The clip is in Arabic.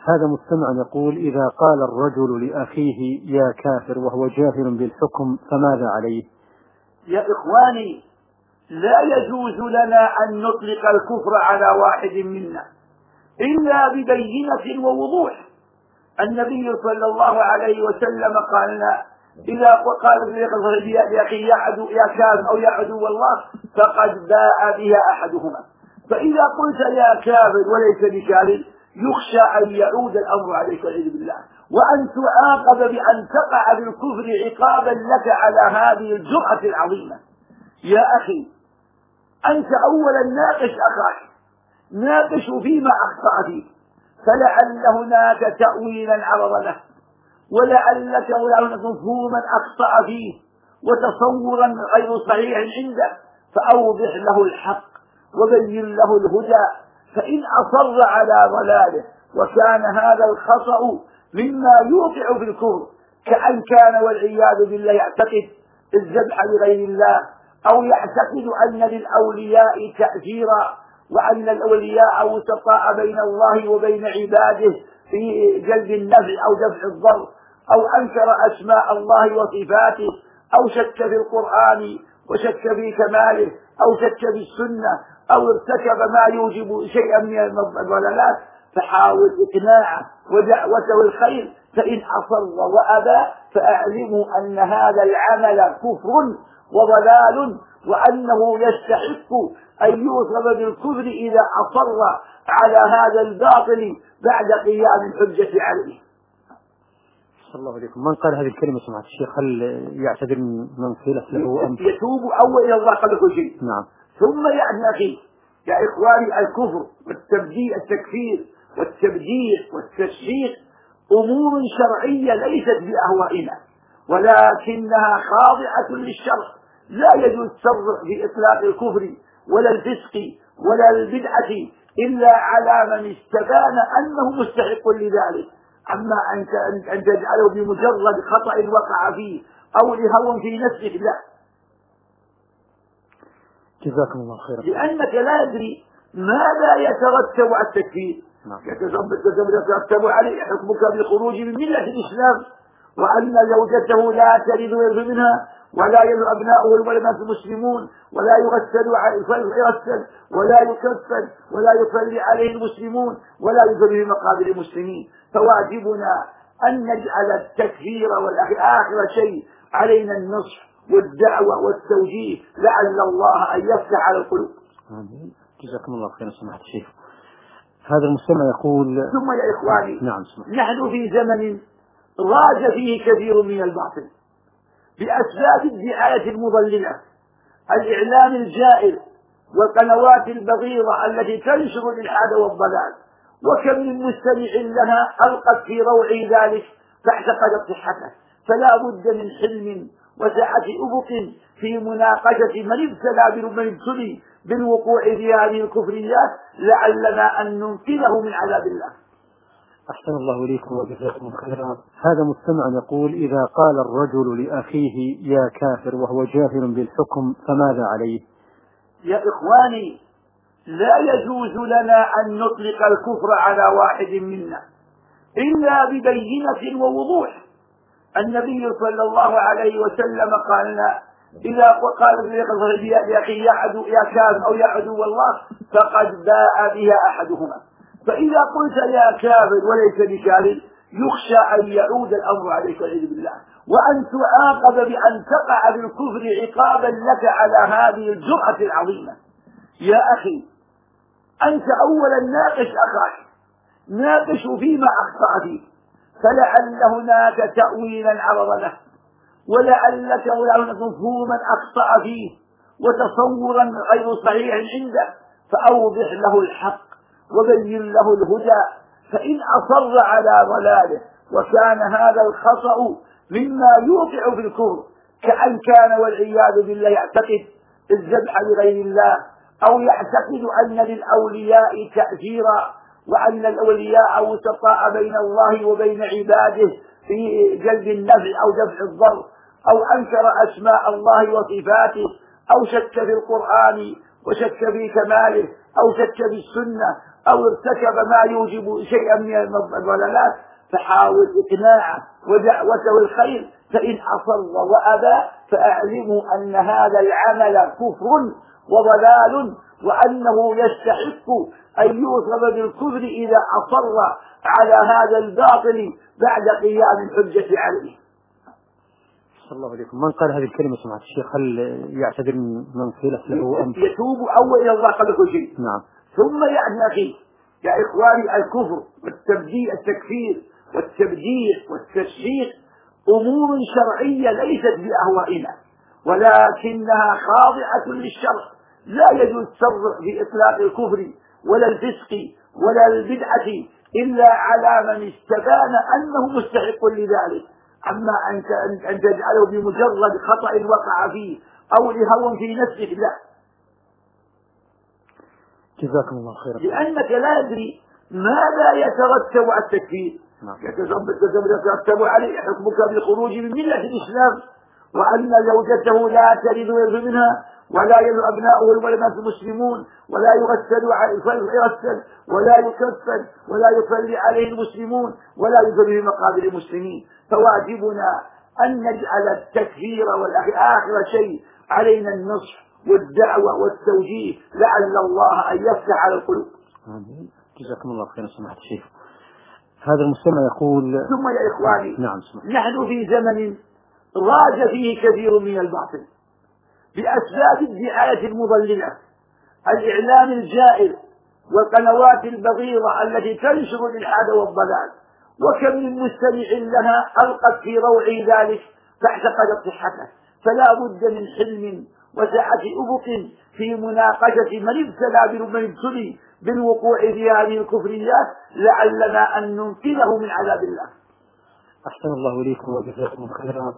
هذا مستمع يقول: إذا قال الرجل لأخيه يا كافر وهو جاهل بالحكم فماذا عليه؟ يا إخواني، لا يجوز لنا أن نطلق الكفر على واحد منا إلا ببينة ووضوح. النبي صلى الله عليه وسلم قال لنا: إذا قال لأخي يا كافر أو يا عدو الله فقد باء بها أحدهما. فإذا قلت يا كافر وليس بكافر يخشى أن يعود الأمر عليك والعياذ بالله، وأن تعاقب بأن تقع بالكفر عقابا لك على هذه الجرأة العظيمة. يا أخي، أنت أولا ناقش أخاك، ناقش فيما أخطأ فيه، فلعل هناك تأويلا عرض له، ولعلك مفهوما أخطأ فيه وتصورا غير صحيح عنده، فأوضح له الحق وبين له الهدى. فإن أصر على ضلاله وكان هذا الخطأ مما يوقع في الكفر، كأن كان والعياذ بالله يعتقد الذبح لغير الله، أو يعتقد أن للأولياء تأثيرا، وأن الأولياء وسطاء بين الله وبين عباده في جلب النفع أو دفع الضر، أو أنكر أسماء الله وصفاته، أو شك في القرآن وشك في كماله، أو شك في السنة، أو ارتكب ما يوجب شيئا من الضلالات، فحاول إقناعه ودعوته الخير. فإن أصر وأبى فأعلموا أن هذا العمل كفر وضلال، وأنه يستحق أن يوصف بالكفر إذا أصر على هذا الباطل بعد قيام الحجة عليه. صلى الله عليكم. من قال هذه الكلمة سمعت الشيخ هل يعتذر من قيلت له أم يتوب أول إلى الله قبل كل شيء؟ نعم. ثم يعني أخي يا إخواني، الكفر والتبديع، التكفير والتبديع والتشريع أمور شرعية ليست بأهوائنا، ولكنها خاضعة للشرع. لا يجوز التسرع في إطلاق الكفر ولا الفسق ولا البدعة إلا على من استبان أنه مستحق لذلك. أما أن تجعله بمجرد خطأ وقع فيه أو لهو في نفسك، لا. جزاكم الله خيرا. لأنك لا تدري ماذا يترتب على التكفير. يترتب عليه حكمك بالخروج من ملة الإسلام، وأن زوجته لا تلد ويرث منها، ولا يلد أبناؤه والبنات المسلمون، ولا يغسل ولا يكفن ولا يصلي عليه المسلمون، ولا يصلي في مقابر المسلمين. فواجبنا أن نجعل التكفير آخر شيء علينا النصح والدعوة والتوجيه، لعل الله أن يفتح على القلوب. جزاكم الله خيرا سماحة الشيخ. هذا المستمع يقول: ثم يا إخواني، نعم، نحن في زمن راج فيه كثير من الباطل بأسباب الدعاية المضللة، الإعلام الجائر والقنوات البغيضة التي تنشر الإلحاد والضلال، وكم من مستمع لها ألقت في روع ذلك فاعتقدت صحته. فلا بد من حلم وسعة أفق في مناقشة من ابتلي بالوقوع في هذه الكفريات، لعلنا أن ننقذه من عذاب الله. أحسن الله إليكم وجزاكم خيرا. هذا مستمع يقول: إذا قال الرجل لأخيه يا كافر وهو جاهل بالحكم فماذا عليه؟ يا إخواني، لا يجوز لنا أن نطلق الكفر على واحد منا إلا ببينة ووضوح. النبي صلى الله عليه وسلم قال لنا: إذا قال لأخي يا كافر أو يا عدو الله فقد باء بها أحدهما. فإذا قلت يا كافر وليس بكافر يخشى أن يعود الأمر عليك والعياذ بالله، وأن تعاقب بأن تقع بالكفر عقابا لك على هذه الجرأة العظيمة. يا أخي، أنت أولا ناقش أخاك، ناقش فيما أخطأ فيه، فلعل هناك تأويلا عرض له، ولعلك مفهوما أخطأ فيه وتصورا غير صحيح عنده، فأوضح له الحق وبين له الهدى. فإن أصر على ضلاله وكان هذا الخطأ مما يوقع في الكفر، كأن كان والعياذ بالله يعتقد الذبح لغير الله، أو يعتقد أن للأولياء تأثيرا، وأن الأولياء وسطاء بين الله وبين عباده في جلب النفع أو دفع الضر، أو أنكر أسماء الله وصفاته، أو شك في القرآن وشك في كماله، أو شك في السنة، أو ارتكب ما يوجب شيئا من الضلالات فحاول إقناعه ودعوته الخير، فإن أصر وأبى فأعلموا أن هذا العمل كفر وضلال، وأنه يستحق أن يوصف بالكفر إذا أصر على هذا الباطل بعد قيام الحجة عليه. صلى الله عليكم. من قال هذه الكلمة سمعت الشيخ هل يعتذر من قيلت له أم يتوب أول إلى الله قبل كل شيء؟ نعم. ثم يعني أخي يا إخواني الكفر والتبديع، التكفير والتبديع والتشريع أمور شرعية ليست بأهوائنا، ولكنها خاضعة للشرع. لا يجوز التصرف بإطلاق الكفر ولا الفسق ولا البدعة إلا على من استبان أنه مستحق لذلك. أما أن تجعله بمجرد خطأ وقع فيه أو لهو في نفسك لا. جزاكم الله خيرا. لأنك لا تدري ماذا يترتب على التكفير. يترتب عليه حكمك بالخروج من ملة الإسلام، وأن زوجته لا تلد ويرث منها، ولا يلد أبناؤه الولد المسلمون، ولا يغسل ولا يكفن ولا يصلي عليه المسلمون، ولا يذبح في مقابر المسلمين. فواجبنا أن نجعل التكفير آخر شيء علينا النصح والدعوة والتوجيه لعل الله أن يفتح على القلوب. جزاكم الله خيرا سماحة الشيخ. هذا المستمع يقول ثم يا إخواني نعم نحن في زمن راج فيه كثير من الباطل بأسباب الدعاية المضللة، الإعلام الجائر والقنوات البغيضة التي تنشر الإلحاد والضلال، وكم من مستمع لها ألقت في روع ذلك فاعتقدت صحته. فلا بد من حلم وسعة أفق في مناقشة من ابتلي بالوقوع في هذه الكفريات لعلنا أن ننقذه من عذاب الله. أحسن الله إليكم وجزاكم خيرا.